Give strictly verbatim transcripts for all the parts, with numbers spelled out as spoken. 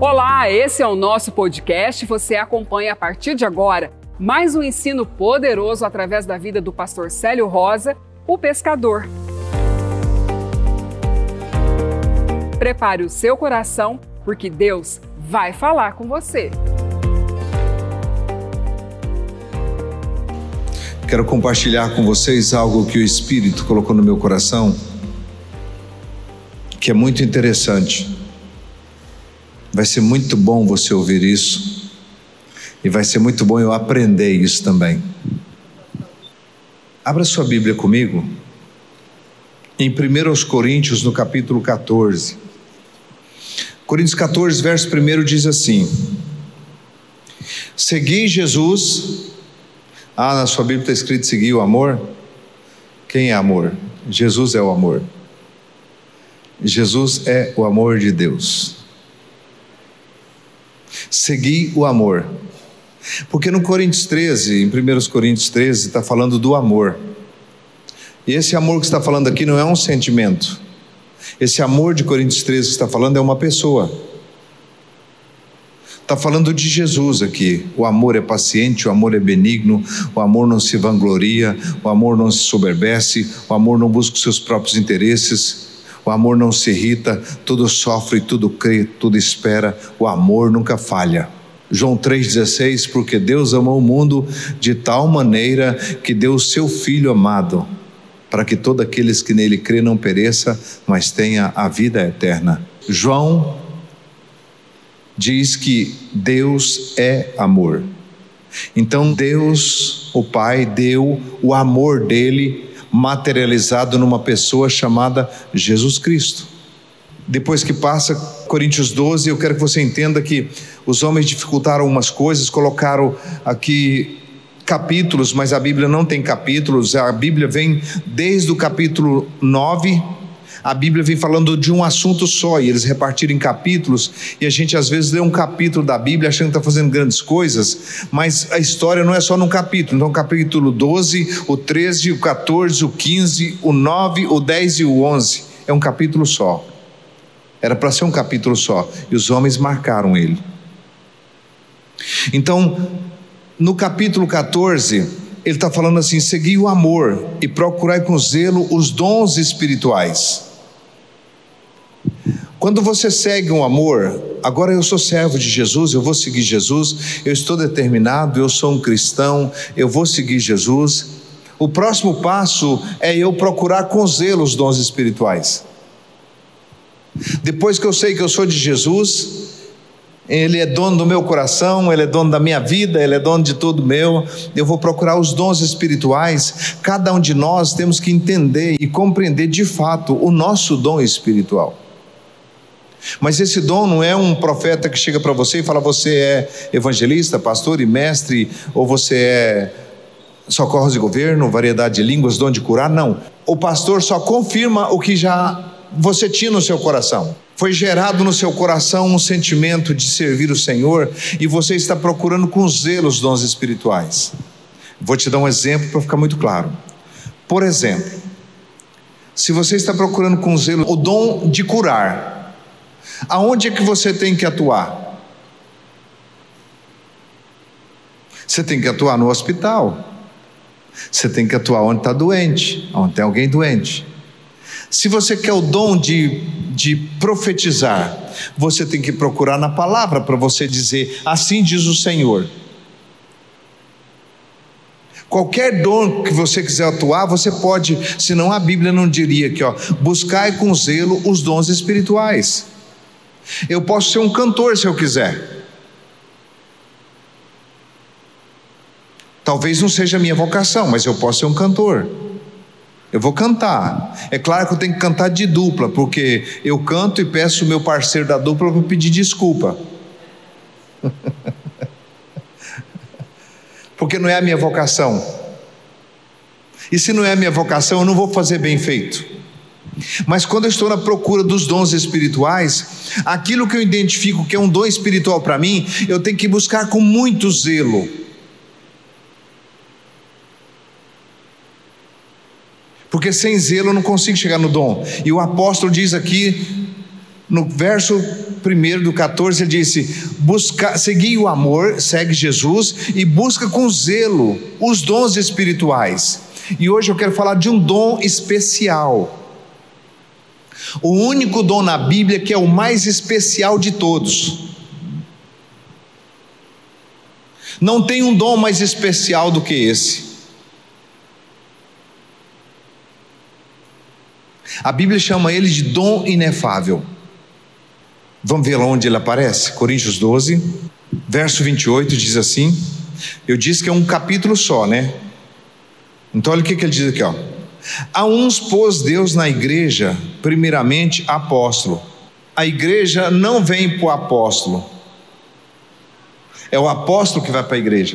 Olá, esse é o nosso podcast. Você acompanha a partir de agora mais um ensino poderoso através da vida do pastor Célio Rosa, o pescador. Prepare o seu coração, porque Deus vai falar com você. Quero compartilhar com vocês algo que o Espírito colocou no meu coração, que é muito interessante. Vai ser muito bom você ouvir isso, e vai ser muito bom eu aprender isso também. Abra sua Bíblia comigo, em primeira Coríntios, no capítulo quatorze. Coríntios quatorze, verso primeiro diz assim: segui Jesus. Ah, na sua Bíblia está escrito seguir o amor. Quem é amor? Jesus é o amor. Jesus é o amor de Deus. Seguir o amor. Porque no Coríntios treze, em primeira Coríntios treze, está falando do amor. E esse amor que está falando aqui não é um sentimento. Esse amor de Coríntios treze que está falando é uma pessoa. Está falando de Jesus aqui. O amor é paciente, o amor é benigno, o amor não se vangloria, o amor não se soberbece, o amor não busca os seus próprios interesses. O amor não se irrita, tudo sofre, tudo crê, tudo espera. O amor nunca falha. João três dezesseis, porque Deus amou o mundo de tal maneira que deu o seu Filho amado, para que todos aqueles que nele crê não pereça, mas tenha a vida eterna. João diz que Deus é amor. Então Deus, o Pai, deu o amor dele materializado numa pessoa chamada Jesus Cristo. Depois que passa Coríntios doze, eu quero que você entenda que os homens dificultaram umas coisas, colocaram aqui capítulos, mas a Bíblia não tem capítulos. A Bíblia vem desde o capítulo nove, a Bíblia vem falando de um assunto só, e eles repartiram em capítulos, e a gente às vezes lê um capítulo da Bíblia achando que está fazendo grandes coisas, mas a história não é só num capítulo. Então o capítulo doze, o treze, o quatorze, o quinze, o nove, o dez e o onze, é um capítulo só. Era para ser um capítulo só, e os homens marcaram ele. Então, no capítulo quatorze, ele está falando assim: segui o amor e procurai com zelo os dons espirituais. Quando você segue um amor, agora eu sou servo de Jesus, eu vou seguir Jesus, eu estou determinado, eu sou um cristão, eu vou seguir Jesus. O próximo passo é eu procurar com zelo os dons espirituais. Depois que eu sei que eu sou de Jesus, Ele é dono do meu coração, Ele é dono da minha vida, Ele é dono de tudo meu, eu vou procurar os dons espirituais. Cada um de nós temos que entender e compreender de fato o nosso dom espiritual. Mas esse dom não é um profeta que chega para você e fala: você é evangelista, pastor e mestre, ou você é socorros de governo, variedade de línguas, dom de curar. Não, o pastor só confirma o que já você tinha no seu coração. Foi gerado no seu coração um sentimento de servir o Senhor, e você está procurando com zelo os dons espirituais. Vou te dar um exemplo para ficar muito claro. Por exemplo, se você está procurando com zelo o dom de curar, aonde é que você tem que atuar? Você tem que atuar no hospital. Você tem que atuar onde está doente, onde tem alguém doente. Se você quer o dom de, de profetizar, você tem que procurar na palavra para você dizer: assim diz o Senhor. Qualquer dom que você quiser atuar, você pode, senão a Bíblia não diria aqui, ó, buscai com zelo os dons espirituais. Eu posso ser um cantor se eu quiser. Talvez não seja a minha vocação, mas eu posso ser um cantor. Eu vou cantar. É claro que eu tenho que cantar de dupla, porque eu canto e peço o meu parceiro da dupla para pedir desculpa. Porque não é a minha vocação. E se não é a minha vocação, eu não vou fazer bem feito. Mas quando eu estou na procura dos dons espirituais, aquilo que eu identifico que é um dom espiritual para mim, eu tenho que buscar com muito zelo. Porque sem zelo eu não consigo chegar no dom. E o apóstolo diz aqui no verso primeiro do catorze, ele disse: busca, segui o amor, segue Jesus e busca com zelo os dons espirituais. E hoje eu quero falar de um dom especial. O único dom na Bíblia que é o mais especial de todos. Não tem um dom mais especial do que esse. A Bíblia chama ele de dom inefável. Vamos ver lá onde ele aparece? Coríntios doze, verso vinte e oito, diz assim. Eu disse que é um capítulo só, né? Então olha o que, que ele diz aqui, ó. A uns pôs Deus na igreja, primeiramente apóstolo. A igreja não vem para o apóstolo, é o apóstolo que vai para a igreja.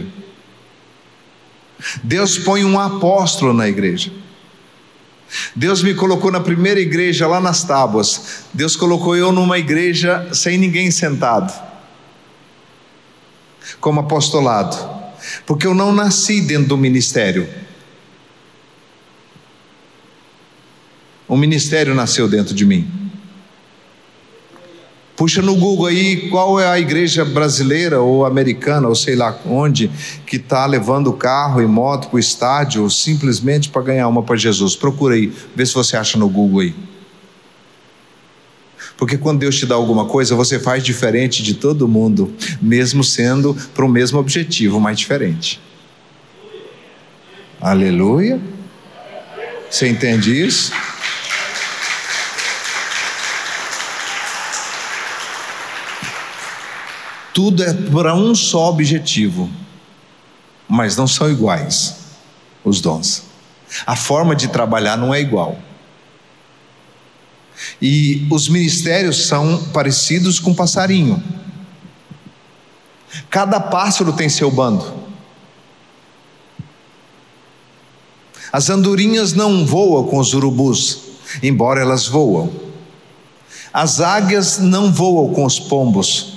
Deus põe um apóstolo na igreja. Deus me colocou na primeira igreja lá nas tábuas. Deus colocou eu numa igreja sem ninguém sentado, como apostolado, porque eu não nasci dentro do ministério. O ministério nasceu dentro de mim. Puxa no Google aí qual é a igreja brasileira ou americana ou sei lá onde que está levando carro e moto para o estádio simplesmente para ganhar uma para Jesus. Procura aí, vê se você acha no Google aí. Porque quando Deus te dá alguma coisa, você faz diferente de todo mundo, mesmo sendo para o mesmo objetivo, mas diferente. Aleluia. Você entende isso? Tudo é para um só objetivo, mas não são iguais os dons. A forma de trabalhar não é igual. E os ministérios são parecidos com passarinho. Cada pássaro tem seu bando. As andorinhas não voam com os urubus, embora elas voam. As águias não voam com os pombos.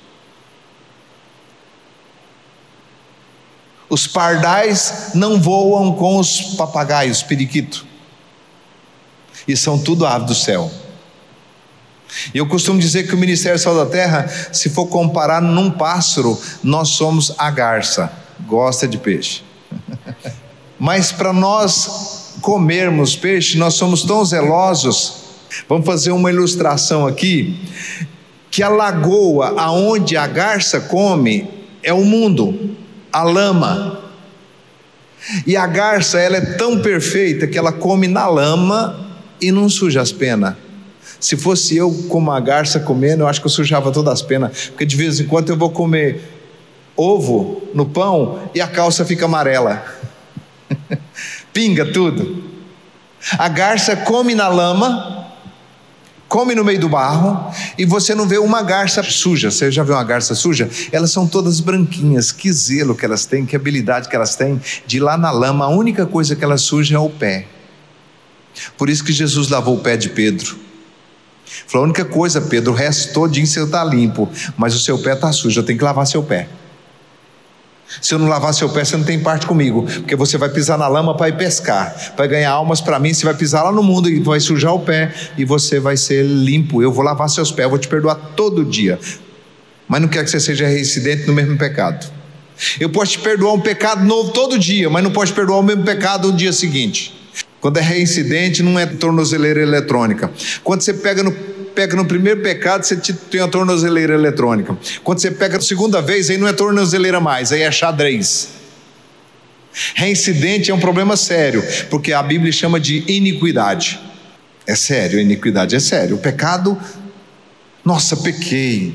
Os pardais não voam com os papagaios, periquito. E são tudo aves do céu. E eu costumo dizer que o Ministério Sal da Terra, se for comparar num pássaro, nós somos a garça. Gosta de peixe. Mas para nós comermos peixe, nós somos tão zelosos. Vamos fazer uma ilustração aqui. Que a lagoa aonde a garça come é o mundo. A lama. E a garça, ela é tão perfeita que ela come na lama e não suja as penas. Se fosse eu como a garça comendo, eu acho que eu sujava todas as penas, porque de vez em quando eu vou comer ovo no pão e a calça fica amarela. Pinga tudo. A garça come na lama, come no meio do barro, e você não vê uma garça suja. Você já viu uma garça suja? Elas são todas branquinhas. Que zelo que elas têm, que habilidade que elas têm de ir lá na lama. A única coisa que elas sujam é o pé. Por isso que Jesus lavou o pé de Pedro. Falou: a única coisa, Pedro, o resto todinho seu está limpo, mas o seu pé está sujo, eu tenho que lavar seu pé. Se eu não lavar seu pé, você não tem parte comigo, porque você vai pisar na lama para ir pescar, para ganhar almas para mim. Você vai pisar lá no mundo e vai sujar o pé, e você vai ser limpo. Eu vou lavar seus pés, eu vou te perdoar todo dia, mas não quero que você seja reincidente no mesmo pecado. Eu posso te perdoar um pecado novo todo dia, mas não posso te perdoar o mesmo pecado no dia seguinte. Quando é reincidente, não é tornozeleira eletrônica. Quando você pega no pega no primeiro pecado, você tem a tornozeleira eletrônica. Quando você pega a segunda vez, aí não é tornozeleira mais, aí é xadrez. Reincidente é um problema sério, porque a Bíblia chama de iniquidade. É sério, a iniquidade é sério. O pecado, nossa, pequei.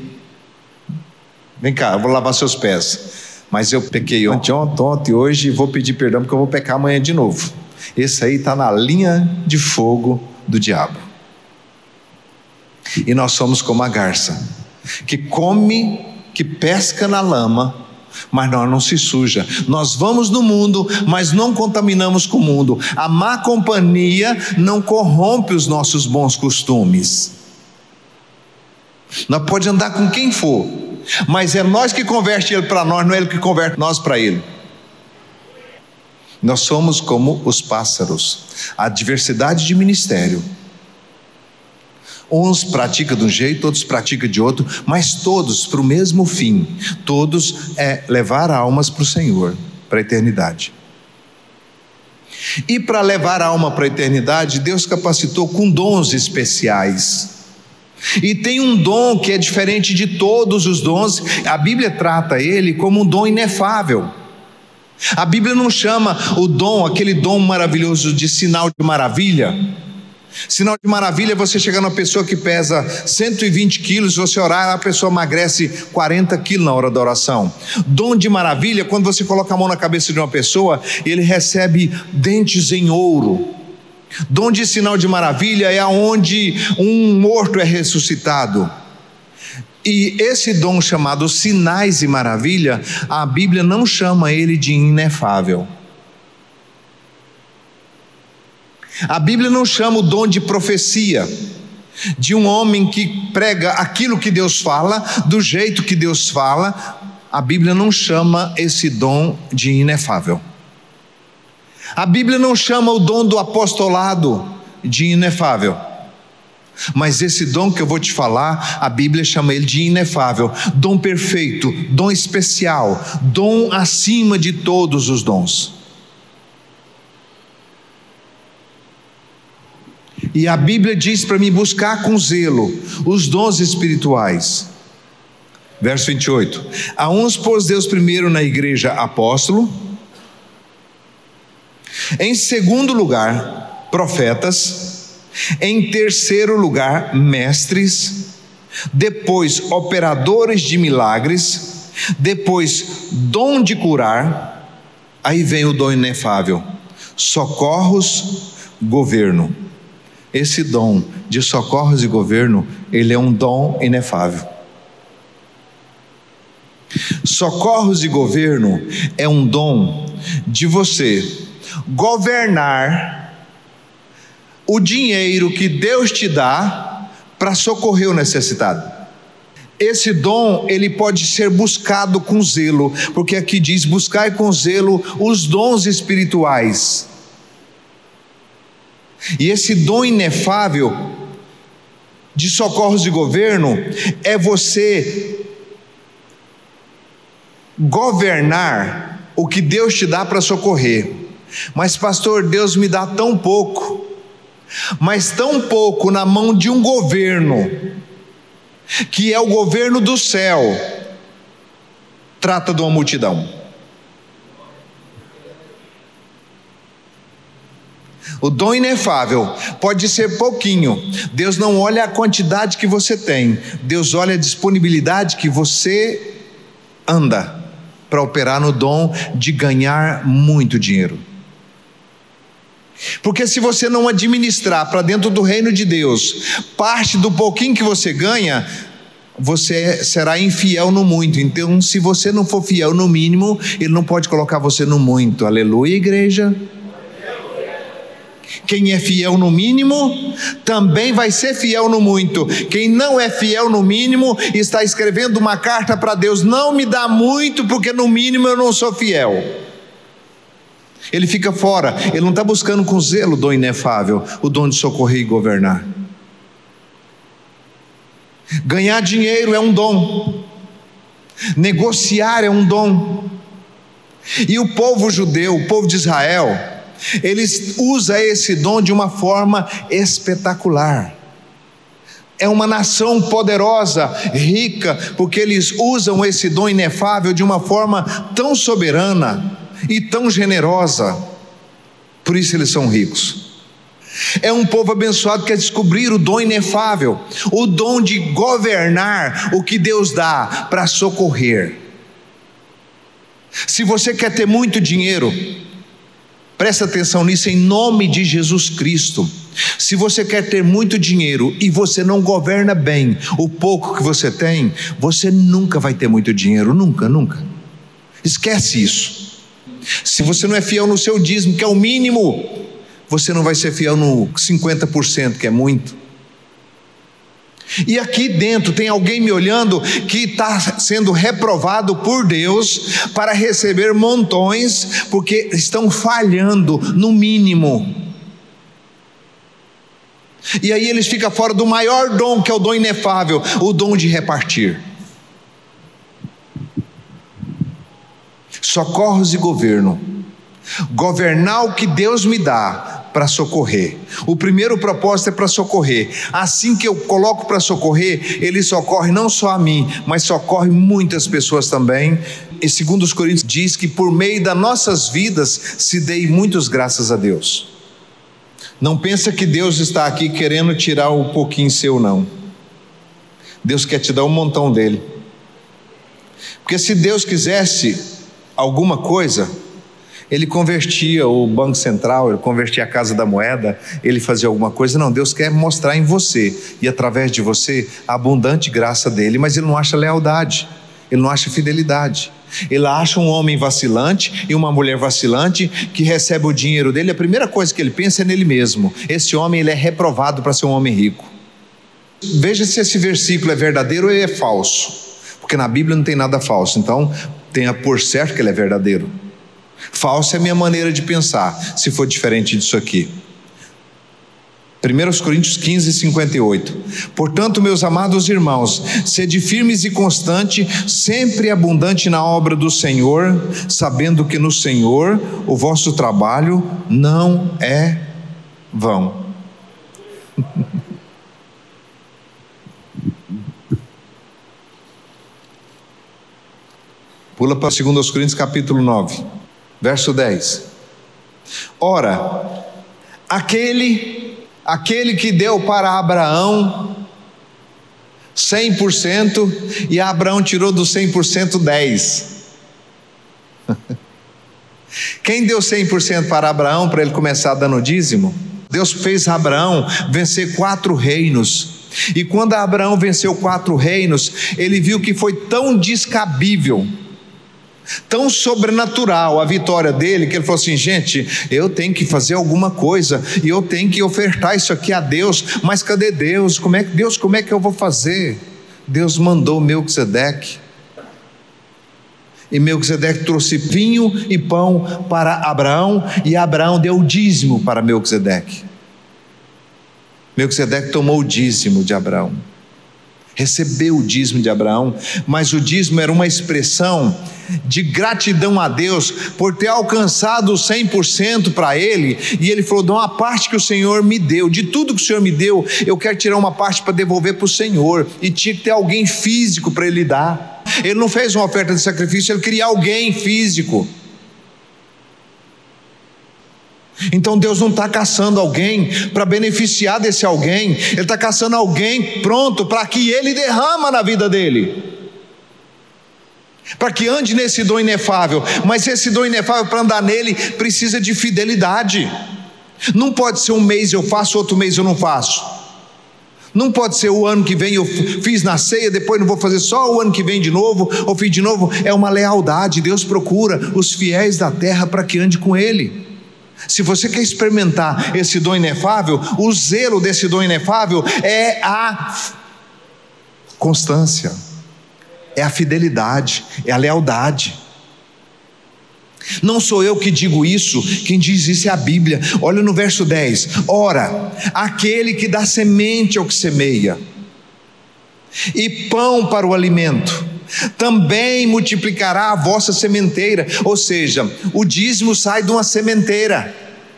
Vem cá, eu vou lavar seus pés. Mas eu pequei ontem, ontem, ontem, hoje, vou pedir perdão porque eu vou pecar amanhã de novo. Esse aí está na linha de fogo do diabo. E nós somos como a garça, que come, que pesca na lama, mas nós não se suja. Nós vamos no mundo, mas não contaminamos com o mundo. A má companhia não corrompe os nossos bons costumes. Nós podemos andar com quem for, mas é nós que converte ele para nós, não é ele que converte nós para ele. Nós somos como os pássaros, a diversidade de ministério. Uns praticam de um jeito, outros praticam de outro, mas todos para o mesmo fim. Todos é levar almas para o Senhor, para a eternidade. E para levar a alma para a eternidade, Deus capacitou com dons especiais. E tem um dom que é diferente de todos os dons. A Bíblia trata ele como um dom inefável. A Bíblia não chama o dom, aquele dom maravilhoso, de sinal de maravilha. Sinal de maravilha é você chegar numa pessoa que pesa cento e vinte quilos, você orar, a pessoa emagrece quarenta quilos na hora da oração. Dom de maravilha é quando você coloca a mão na cabeça de uma pessoa e ele recebe dentes em ouro. Dom de sinal de maravilha é aonde um morto é ressuscitado. E esse dom chamado sinais e maravilha, a Bíblia não chama ele de inefável. A Bíblia não chama o dom de profecia, de um homem que prega aquilo que Deus fala, do jeito que Deus fala. A Bíblia não chama esse dom de inefável. A Bíblia não chama o dom do apostolado de inefável. Mas esse dom que eu vou te falar, a Bíblia chama ele de inefável. Dom perfeito, dom especial, dom acima de todos os dons. E a Bíblia diz para mim buscar com zelo os dons espirituais. Verso vinte e oito: a uns pôs Deus primeiro na igreja apóstolo, em segundo lugar profetas, em terceiro lugar mestres, depois operadores de milagres, depois dom de curar, aí vem o dom inefável, socorros, governo. Esse dom de socorros e governo, ele é um dom inefável. Socorros e governo é um dom de você governar o dinheiro que Deus te dá para socorrer o necessitado. Esse dom, ele pode ser buscado com zelo, porque aqui diz: buscai com zelo os dons espirituais. E esse dom inefável de socorros e governo é você governar o que Deus te dá para socorrer. Mas pastor, Deus me dá tão pouco, mas tão pouco na mão de um governo, que é o governo do céu, trata de uma multidão. O dom inefável pode ser pouquinho. Deus não olha a quantidade que você tem, Deus olha a disponibilidade que você anda para operar no dom de ganhar muito dinheiro. Porque se você não administrar para dentro do reino de Deus parte do pouquinho que você ganha, você será infiel no muito. Então, se você não for fiel no mínimo, Ele não pode colocar você no muito. Aleluia, igreja. Quem é fiel no mínimo, também vai ser fiel no muito. Quem não é fiel no mínimo, está escrevendo uma carta para Deus: não me dá muito, porque no mínimo eu não sou fiel. Ele fica fora, ele não está buscando com zelo o dom inefável, o dom de socorrer e governar. Ganhar dinheiro é um dom, negociar é um dom. E o povo judeu, o povo de Israel, eles usam esse dom de uma forma espetacular. É uma nação poderosa, rica, porque eles usam esse dom inefável de uma forma tão soberana e tão generosa. Por isso eles são ricos. É um povo abençoado que quer descobrir o dom inefável, o dom de governar o que Deus dá para socorrer. Se você quer ter muito dinheiro, presta atenção nisso em nome de Jesus Cristo. Se você quer ter muito dinheiro e você não governa bem o pouco que você tem, você nunca vai ter muito dinheiro, nunca, nunca. Esquece isso. Se você não é fiel no seu dízimo, que é o mínimo, você não vai ser fiel no cinquenta por cento, que é muito. E aqui dentro tem alguém me olhando que está sendo reprovado por Deus para receber montões, porque estão falhando no mínimo. E aí eles ficam fora do maior dom, que é o dom inefável, o dom de repartir. Socorros e governo. Governar o que Deus me dá para socorrer. O primeiro propósito é para socorrer. Assim que eu coloco para socorrer, Ele socorre não só a mim, mas socorre muitas pessoas também. E segundo os Coríntios diz que por meio das nossas vidas se dê muitos graças a Deus. Não pensa que Deus está aqui querendo tirar um pouquinho seu, não. Deus quer te dar um montão dele. Porque se Deus quisesse alguma coisa, Ele convertia o Banco Central, Ele convertia a Casa da Moeda, Ele fazia alguma coisa. Não, Deus quer mostrar em você e através de você a abundante graça dele, mas Ele não acha lealdade, Ele não acha fidelidade. Ele acha um homem vacilante e uma mulher vacilante que recebe o dinheiro dele, a primeira coisa que ele pensa é nele mesmo. Esse homem, ele é reprovado para ser um homem rico. Veja se esse versículo é verdadeiro ou é falso, porque na Bíblia não tem nada falso, então tenha por certo que ele é verdadeiro. Falso é a minha maneira de pensar, se for diferente disso aqui. primeiro Coríntios quinze, cinquenta e oito. Portanto, meus amados irmãos, sede firmes e constantes, sempre abundante na obra do Senhor, sabendo que no Senhor o vosso trabalho não é vão. Pula para dois Coríntios capítulo nove, verso dez. Ora, aquele, aquele que deu para Abraão cem por cento, e Abraão tirou do cem por cento dez. Quem deu cem por cento para Abraão para ele começar dando dízimo? Deus fez Abraão vencer quatro reinos. E quando Abraão venceu quatro reinos, ele viu que foi tão descabível, tão sobrenatural a vitória dele, que ele falou assim: gente, eu tenho que fazer alguma coisa, e eu tenho que ofertar isso aqui a Deus. Mas cadê Deus? Como é que Deus, como é que eu vou fazer? Deus mandou Melquisedeque, e Melquisedeque trouxe vinho e pão para Abraão, e Abraão deu o dízimo para Melquisedeque. Melquisedeque tomou o dízimo de Abraão, recebeu o dízimo de Abraão, mas o dízimo era uma expressão de gratidão a Deus por ter alcançado o cem por cento para ele. E ele falou: dá uma parte que o Senhor me deu, de tudo que o Senhor me deu, eu quero tirar uma parte para devolver para o Senhor. E tinha que ter alguém físico para ele dar. Ele não fez uma oferta de sacrifício, ele queria alguém físico. Então Deus não está caçando alguém para beneficiar desse alguém, Ele está caçando alguém pronto para que Ele derrama na vida dele, para que ande nesse dom inefável. Mas esse dom inefável, para andar nele, precisa de fidelidade. Não pode ser um mês eu faço, outro mês eu não faço. Não pode ser o ano que vem eu fiz na ceia, depois não vou fazer só o ano que vem de novo, ou fiz de novo. É uma lealdade. Deus procura os fiéis da terra para que ande com Ele. Se você quer experimentar esse dom inefável, o zelo desse dom inefável é a constância, é a fidelidade, é a lealdade. Não sou eu que digo isso, quem diz isso é a Bíblia. Olha no verso dez: ora, aquele que dá semente ao que semeia e pão para o alimento, também multiplicará a vossa sementeira. Ou seja, o dízimo sai de uma sementeira.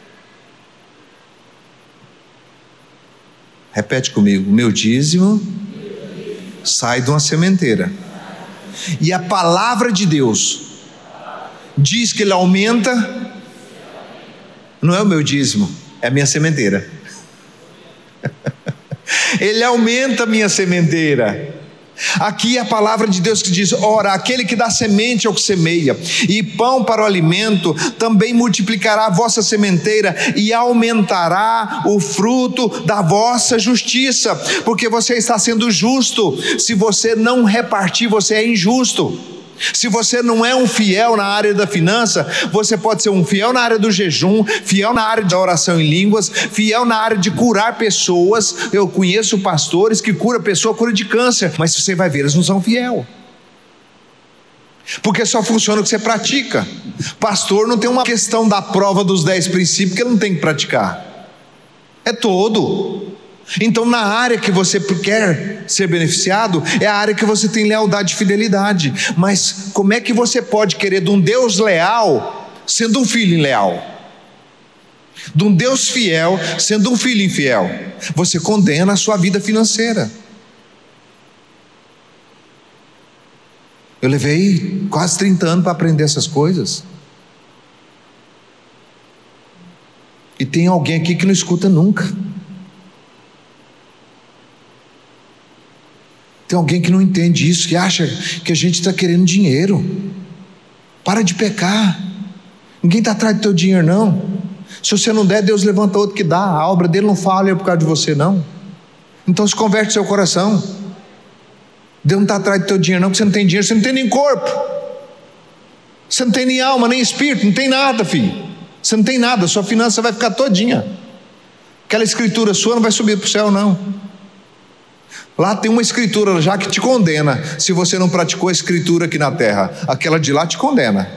Repete comigo: meu dízimo sai de uma sementeira. E a palavra de Deus diz que ele aumenta. Não é o meu dízimo, é a minha sementeira. Ele aumenta a minha sementeira. Aqui é a palavra de Deus que diz: ora, aquele que dá semente ao que semeia e pão para o alimento, também multiplicará a vossa sementeira e aumentará o fruto da vossa justiça, porque você está sendo justo. Se você não repartir, você é injusto. Se você não é um fiel na área da finança, você pode ser um fiel na área do jejum, fiel na área da oração em línguas, fiel na área de curar pessoas. Eu conheço pastores que curam pessoa, cura de câncer, mas você vai ver, eles não são fiel, porque só funciona o que você pratica. Pastor não tem uma questão da prova dos dez princípios que ele não tem que praticar, é todo. Então, na área que você quer ser beneficiado, é a área que você tem lealdade e fidelidade. Mas como é que você pode querer de um Deus leal sendo um filho inleal? De um Deus fiel sendo um filho infiel? Você condena a sua vida financeira. Eu levei quase trinta anos para aprender essas coisas. E tem alguém aqui que não escuta nunca. Tem alguém que não entende isso, que acha que a gente está querendo dinheiro. Para de pecar. Ninguém está atrás do teu dinheiro, não. Se você não der, Deus levanta outro que dá. A obra dele não falha por causa de você, não. Então se converte seu coração. Deus não está atrás do teu dinheiro, não, porque você não tem dinheiro, você não tem nem corpo. Você não tem nem alma, nem espírito, não tem nada, filho. Você não tem nada, sua finança vai ficar todinha. Aquela escritura sua não vai subir para o céu, não. Lá tem uma escritura já que te condena, se você não praticou a escritura aqui na terra. Aquela de lá te condena.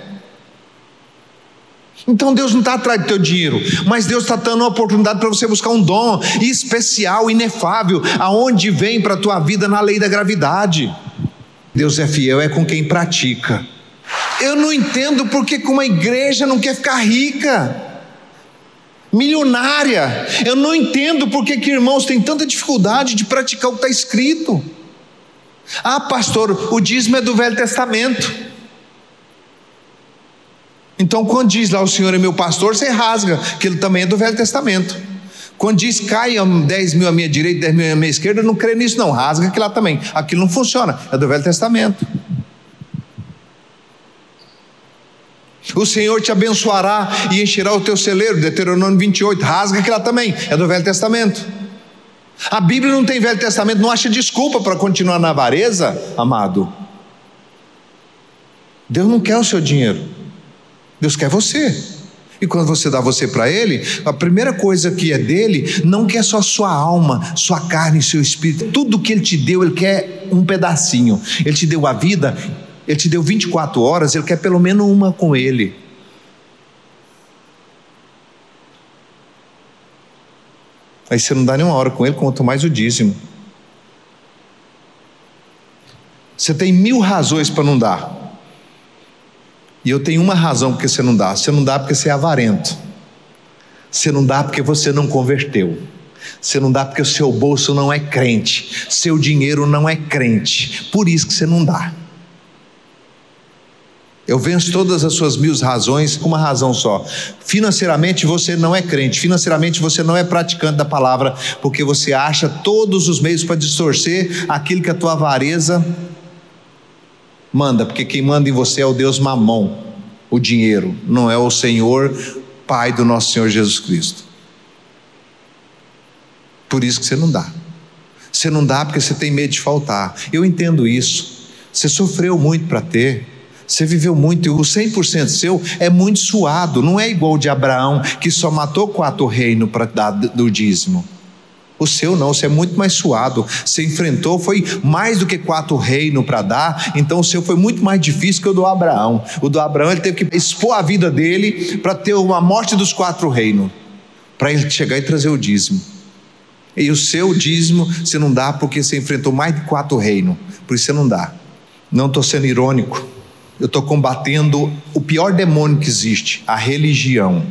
Então Deus não está atrás do teu dinheiro, mas Deus está dando uma oportunidade para você buscar um dom especial, inefável, aonde vem para a tua vida na lei da gravidade. Deus é fiel, é com quem pratica. Eu não entendo porque que uma igreja não quer ficar rica, milionária. Eu não entendo porque que irmãos têm tanta dificuldade de praticar o que está escrito. Ah, pastor, o dízimo é do Velho Testamento. Então quando diz lá o Senhor é meu pastor, você rasga, que ele também é do Velho Testamento. Quando diz caiam dez mil à minha direita, dez mil à minha esquerda, eu não creio nisso não, rasga aquilo lá também. Aquilo não funciona, é do Velho Testamento. O Senhor te abençoará e encherá o teu celeiro, Deuteronômio vinte e oito, rasga aquilo lá também, é do Velho Testamento. A Bíblia não tem Velho Testamento, não acha desculpa para continuar na avareza, amado. Deus não quer o seu dinheiro, Deus quer você. E quando você dá você para Ele, a primeira coisa que é dele, não quer só sua alma, sua carne e seu espírito. Tudo que Ele te deu, Ele quer um pedacinho. Ele te deu a vida, Ele te deu vinte e quatro horas, Ele quer pelo menos uma com Ele. Aí você não dá nenhuma hora com Ele, quanto mais o dízimo. Você tem mil razões para não dar. E eu tenho uma razão porque você não dá. Você não dá porque você é avarento. Você não dá porque você não converteu. Você não dá porque o seu bolso não é crente. Seu dinheiro não é crente. Por isso que você não dá. Eu venço todas as suas mil razões com uma razão só. Financeiramente você não é crente. Financeiramente você não é praticante da palavra, porque você acha todos os meios para distorcer aquilo que a tua avareza manda, porque quem manda em você é o Deus Mamon, o dinheiro, não é o Senhor, Pai do nosso Senhor Jesus Cristo. Por isso que você não dá. Você não dá porque você tem medo de faltar. Eu entendo isso. Você sofreu muito para ter, você viveu muito, e o cem por cento seu é muito suado. Não é igual o de Abraão, que só matou quatro reinos para dar do dízimo. O seu não, você é muito mais suado. Você enfrentou, foi mais do que quatro reinos para dar. Então o seu foi muito mais difícil que o do Abraão. O do Abraão ele teve que expor a vida dele para ter uma morte dos quatro reinos, para ele chegar e trazer o dízimo. E o seu dízimo você não dá porque você enfrentou mais de quatro reinos. Por isso você não dá. Não estou sendo irônico. Eu estou combatendo o pior demônio que existe, a religião.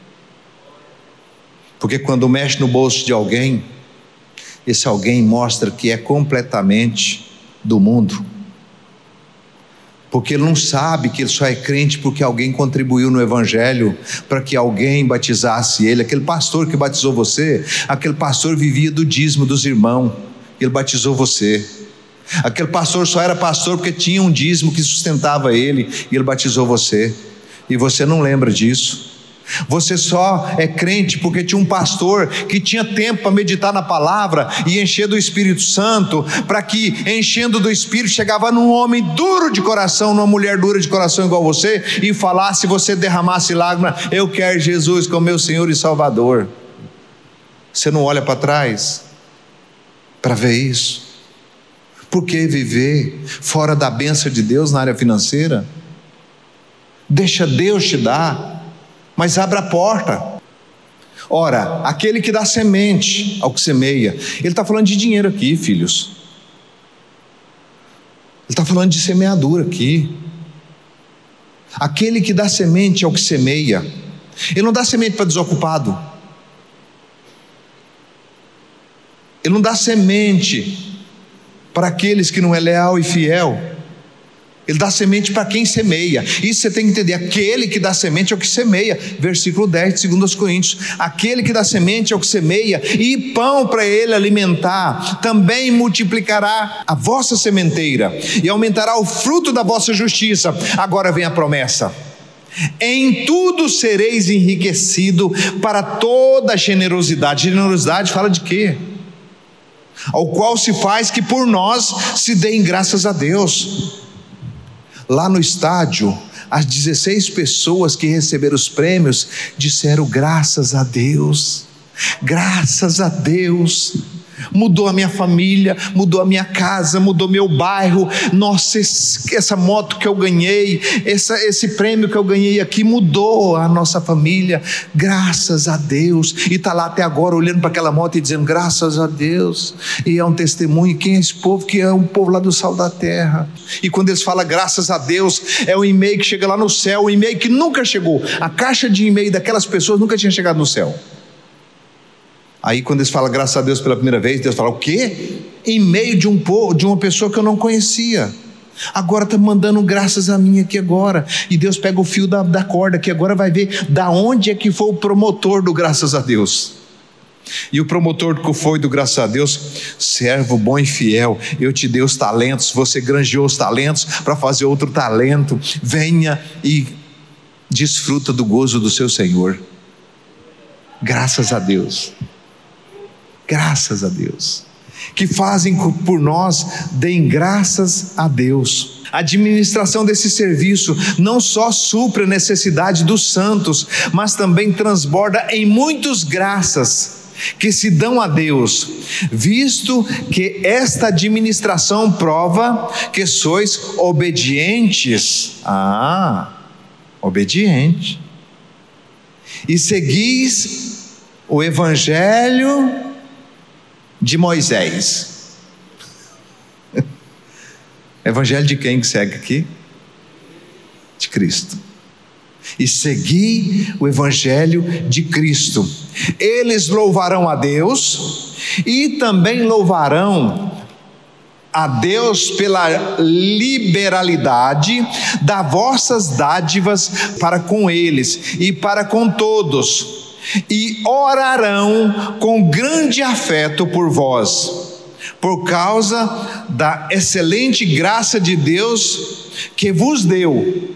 Porque quando mexe no bolso de alguém, esse alguém mostra que é completamente do mundo, porque ele não sabe que ele só é crente porque alguém contribuiu no evangelho, para que alguém batizasse ele. Aquele pastor que batizou você, aquele pastor vivia do dízimo dos irmãos, ele batizou você. Aquele pastor só era pastor porque tinha um dízimo que sustentava ele, e ele batizou você, e você não lembra disso. Você só é crente porque tinha um pastor que tinha tempo para meditar na palavra e encher do Espírito Santo, para que enchendo do Espírito chegava num homem duro de coração, numa mulher dura de coração igual você, e falasse, você derramasse lágrima: eu quero Jesus como meu Senhor e Salvador. Você não olha para trás para ver isso? Por que viver fora da bênção de Deus na área financeira? Deixa Deus te dar, mas abra a porta. Ora, aquele que dá semente ao que semeia. Ele está falando de dinheiro aqui, filhos. Ele está falando de semeadura aqui. Aquele que dá semente ao que semeia. Ele não dá semente para desocupado. Ele não dá semente para aqueles que não é leal e fiel. Ele dá semente para quem semeia. Isso você tem que entender. Aquele que dá semente é o que semeia. Versículo dez de segundo aos Coríntios. Aquele que dá semente é o que semeia, e pão para ele alimentar. Também multiplicará a vossa sementeira, e aumentará o fruto da vossa justiça. Agora vem a promessa: em tudo sereis enriquecido para toda generosidade. Generosidade fala de quê? Ao qual se faz que por nós se deem graças a Deus. Lá no estádio, as dezesseis pessoas que receberam os prêmios disseram graças a Deus, graças a Deus. Mudou a minha família, mudou a minha casa, mudou meu bairro. Nossa, esse, essa moto que eu ganhei, essa, esse prêmio que eu ganhei aqui mudou a nossa família, graças a Deus. E está lá até agora olhando para aquela moto e dizendo graças a Deus. E é um testemunho. Quem é esse povo? Que é um povo lá do sal da terra. E quando eles falam graças a Deus, é um e-mail que chega lá no céu, um e-mail que nunca chegou. A caixa de e-mail daquelas pessoas nunca tinha chegado no céu. Aí quando eles falam graças a Deus pela primeira vez, Deus fala o quê? Em meio de um povo, de uma pessoa que eu não conhecia. Agora está mandando graças a mim aqui agora. E Deus pega o fio da, da corda, que agora vai ver da onde é que foi o promotor do graças a Deus. E o promotor que foi do graças a Deus: servo bom e fiel, eu te dei os talentos, você granjeou os talentos para fazer outro talento. Venha e desfruta do gozo do seu Senhor. Graças a Deus. Graças a Deus. Que fazem por nós, deem graças a Deus. A administração desse serviço não só supre a necessidade dos santos, mas também transborda em muitas graças que se dão a Deus, visto que esta administração prova que sois obedientes. Ah, obediente. E seguis o evangelho de Moisés. Evangelho de quem que segue aqui? De Cristo. E segui o evangelho de Cristo. Eles louvarão a Deus e também louvarão a Deus pela liberalidade das vossas dádivas para com eles e para com todos. E orarão com grande afeto por vós, por causa da excelente graça de Deus que vos deu.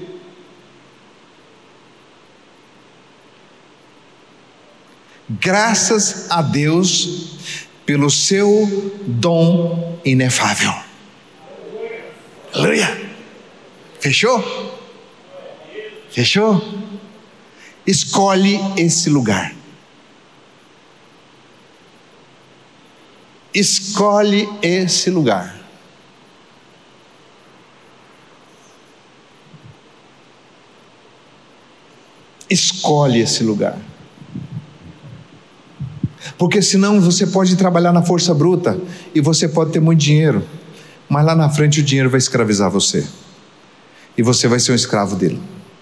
Graças a Deus pelo seu dom inefável. Aleluia. Fechou? Fechou? Escolhe esse lugar. Escolhe esse lugar. Escolhe esse lugar. Porque senão você pode trabalhar na força bruta e você pode ter muito dinheiro, mas lá na frente o dinheiro vai escravizar você e você vai ser um escravo dele.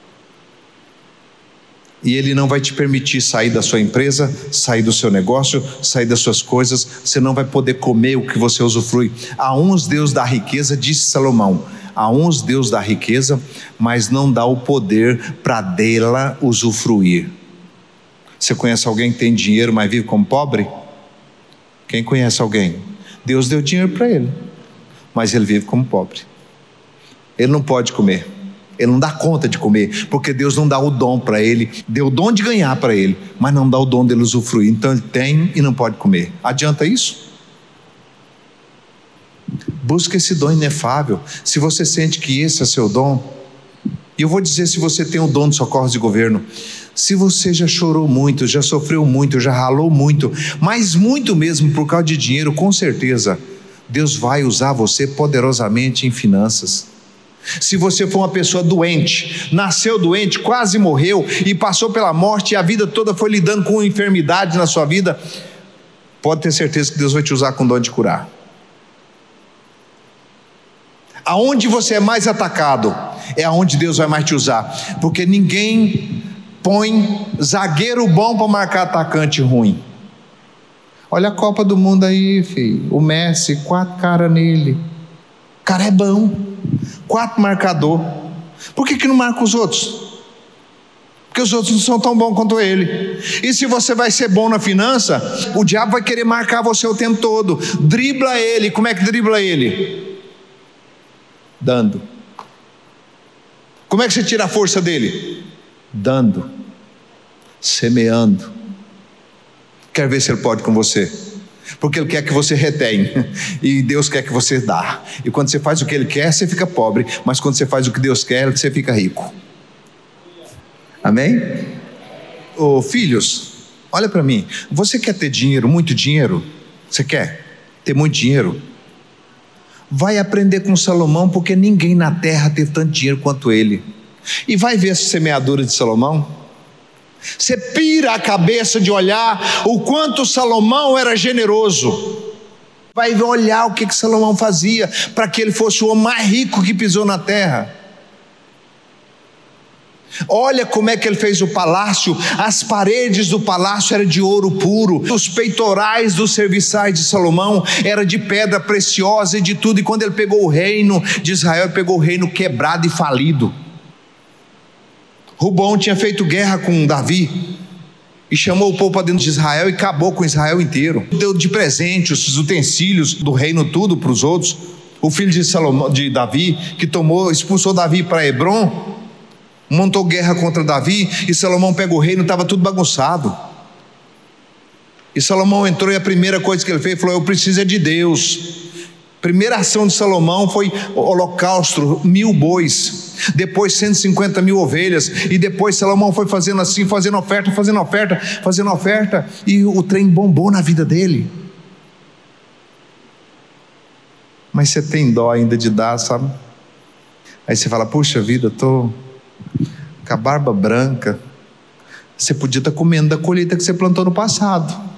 E ele não vai te permitir sair da sua empresa, sair do seu negócio, sair das suas coisas. Você não vai poder comer o que você usufrui. A uns Deus dá riqueza, disse Salomão, a uns Deus dá riqueza, mas não dá o poder para dela usufruir. Você conhece alguém que tem dinheiro, mas vive como pobre? Quem conhece alguém? Deus deu dinheiro para ele, mas ele vive como pobre. Ele não pode comer, ele não dá conta de comer, porque Deus não dá o dom para ele. Deu o dom de ganhar para ele, mas não dá o dom dele usufruir. Então ele tem e não pode comer. Adianta isso? Busca esse dom inefável. Se você sente que esse é seu dom, e eu vou dizer, se você tem o dom de socorros de governo, se você já chorou muito, já sofreu muito, já ralou muito, mas muito mesmo por causa de dinheiro, com certeza Deus vai usar você poderosamente em finanças. Se você for uma pessoa doente, nasceu doente, quase morreu e passou pela morte e a vida toda foi lidando com enfermidade na sua vida, pode ter certeza que Deus vai te usar com dom de curar. Aonde você é mais atacado, é aonde Deus vai mais te usar, porque ninguém põe zagueiro bom para marcar atacante ruim. Olha a Copa do Mundo aí, filho. O Messi, quatro caras nele. O cara é bom. Quatro marcador. Por que que não marca os outros? Porque os outros não são tão bons quanto ele. E se você vai ser bom na finança, o diabo vai querer marcar você o tempo todo. Dribla ele. Como é que dribla ele? Dando. Como é que você tira a força dele? Dando. Semeando. Quer ver se ele pode com você, porque ele quer que você retém, e Deus quer que você dá. E quando você faz o que ele quer, você fica pobre, mas quando você faz o que Deus quer, você fica rico. Amém? Ô, filhos, olha para mim. Você quer ter dinheiro, muito dinheiro? Você quer ter muito dinheiro? Vai aprender com Salomão, porque ninguém na terra teve tanto dinheiro quanto ele. E vai ver a semeadura de Salomão. Você pira a cabeça de olhar o quanto Salomão era generoso. Vai olhar o que, que Salomão fazia para que ele fosse o homem mais rico que pisou na terra. Olha como é que ele fez o palácio. As paredes do palácio eram de ouro puro. Os peitorais dos serviçais de Salomão eram de pedra preciosa e de tudo. E quando ele pegou o reino de Israel, ele pegou o reino quebrado e falido. Rubom tinha feito guerra com Davi e chamou o povo para dentro de Israel e acabou com Israel inteiro. Deu de presente os utensílios do reino tudo para os outros. O filho de Salomão, de Davi, que tomou, expulsou Davi para Hebron, montou guerra contra Davi, e Salomão pega o reino, estava tudo bagunçado. E Salomão entrou e a primeira coisa que ele fez, falou: eu preciso é de Deus. Primeira ação de Salomão foi holocausto, mil bois, depois cento e cinquenta mil ovelhas, e depois Salomão foi fazendo assim, fazendo oferta, fazendo oferta, fazendo oferta, e o trem bombou na vida dele. Mas você tem dó ainda de dar, sabe? Aí você fala: puxa vida, estou com a barba branca. Você podia estar comendo da colheita que você plantou no passado.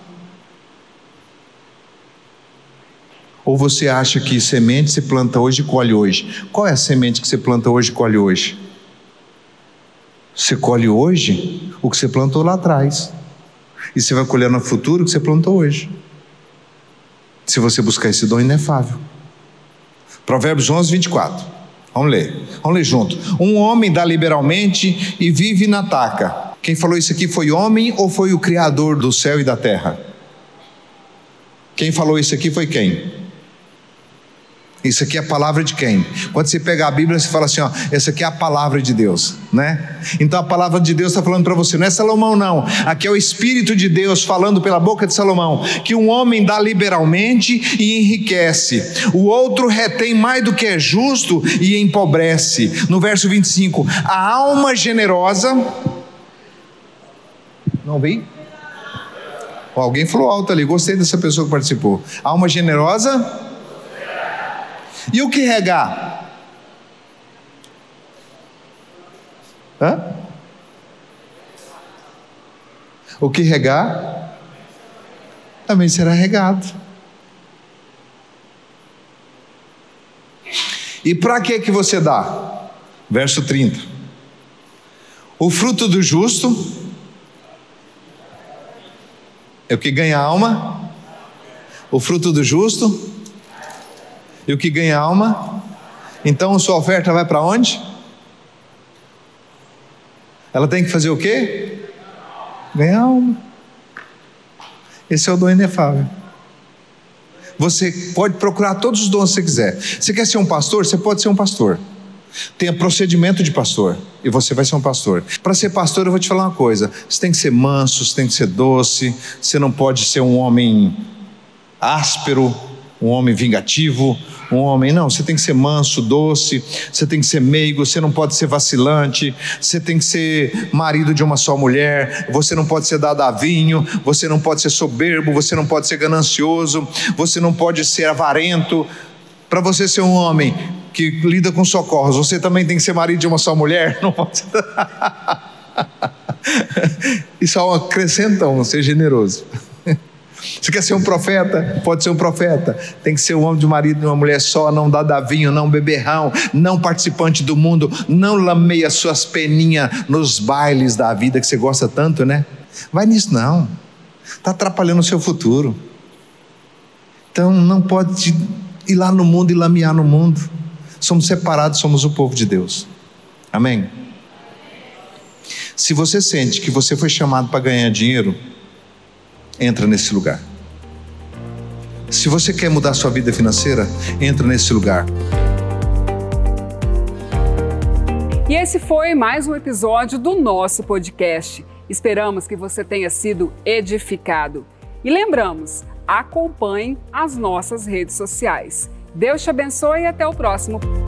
Ou você acha que semente se planta hoje e colhe hoje? Qual é a semente que você planta hoje e colhe hoje? Você colhe hoje o que você plantou lá atrás, e você vai colher no futuro o que você plantou hoje, se você buscar esse dom inefável. Provérbios onze, vinte e quatro. Vamos ler, vamos ler junto. Um homem dá liberalmente e vive na taca. Quem falou isso aqui foi homem ou foi o Criador do céu e da terra? Quem falou isso aqui foi quem? Isso aqui é a palavra de quem? Quando você pega a Bíblia, você fala assim, ó, essa aqui é a palavra de Deus, né? Então a palavra de Deus está falando para você, não é Salomão não, aqui é o Espírito de Deus falando pela boca de Salomão, que um homem dá liberalmente e enriquece, o outro retém mais do que é justo e empobrece. No verso vinte e cinco, a alma generosa, não vi? Oh, alguém falou alto ali, gostei dessa pessoa que participou. A alma generosa. E o que regar? Hã? O que regar também será regado. E para que que você dá? Verso trinta. O fruto do justo é o que ganha a alma. O fruto do justo e o que ganha alma. Então sua oferta vai para onde? Ela tem que fazer o quê? Ganhar alma. Esse é o dom inefável. Você pode procurar todos os dons que você quiser. Você quer ser um pastor? Você pode ser um pastor. Tenha procedimento de pastor e você vai ser um pastor. Para ser pastor, eu vou te falar uma coisa: você tem que ser manso, você tem que ser doce, você não pode ser um homem áspero, um homem vingativo, um homem, não, você tem que ser manso, doce, você tem que ser meigo, você não pode ser vacilante, você tem que ser marido de uma só mulher, você não pode ser dado a vinho, você não pode ser soberbo, você não pode ser ganancioso, você não pode ser avarento. Para você ser um homem que lida com socorros, você também tem que ser marido de uma só mulher? Não pode ser. E só acrescentam, ser generoso. Você quer ser um profeta? Pode ser um profeta. Tem que ser um homem de marido de uma mulher só, não dá vinho, não beberrão, não participante do mundo, não lameia suas peninhas nos bailes da vida que você gosta tanto, né? Vai nisso não. Está atrapalhando o seu futuro. Então não pode ir lá no mundo e lamear no mundo. Somos separados, somos o povo de Deus. Amém? Se você sente que você foi chamado para ganhar dinheiro, entra nesse lugar. Se você quer mudar sua vida financeira, entra nesse lugar. E esse foi mais um episódio do nosso podcast. Esperamos que você tenha sido edificado. E lembramos, acompanhe as nossas redes sociais. Deus te abençoe e até o próximo.